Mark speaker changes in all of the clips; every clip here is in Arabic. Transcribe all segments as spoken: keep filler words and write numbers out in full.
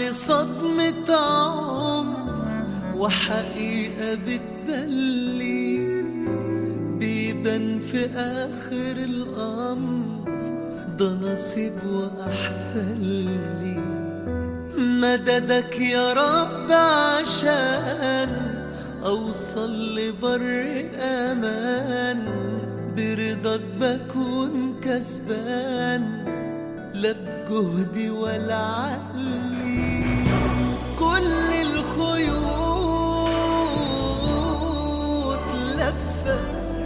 Speaker 1: بعد صدمة عمر وحقيقة بتبلي بيبان في آخر الأمر ده نصيب وأحسن لي. مددك يا رب عشان أوصل لبر أمان، برضاك بكون كسبان لا بجهدي ولا عقلي. كل الخيوط لفة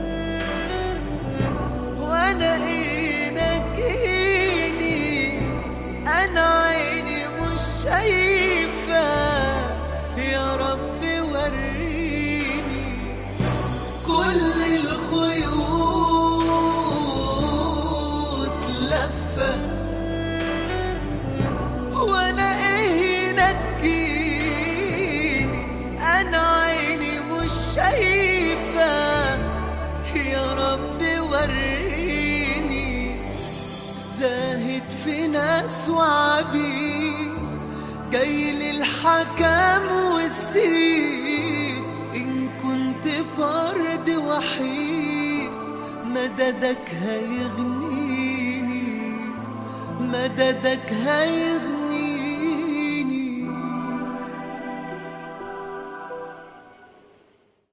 Speaker 1: وانا ايه نجيني، انا عيني مش شايفة يا رب وريني. كل الخيوط لفة وانا ايه نجيني، انا عيني مش شايفة يا رب وريني. زاهد في ناس وعبيد جاي للحكم والسيد، ان كنت فرد وحيد مددك هيغنيني، مددك هيغنيني.